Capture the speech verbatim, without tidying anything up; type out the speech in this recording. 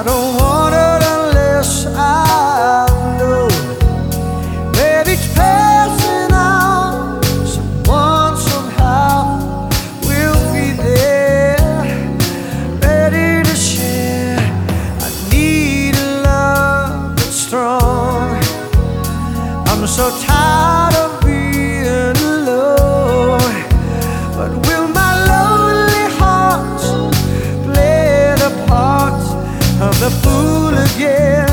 don't want it unless I know that each passing out, someone somehow will be there, ready to share. I need a love that's strong. I'm so tired of being alone. But will my lonely heart play the part of the fool again?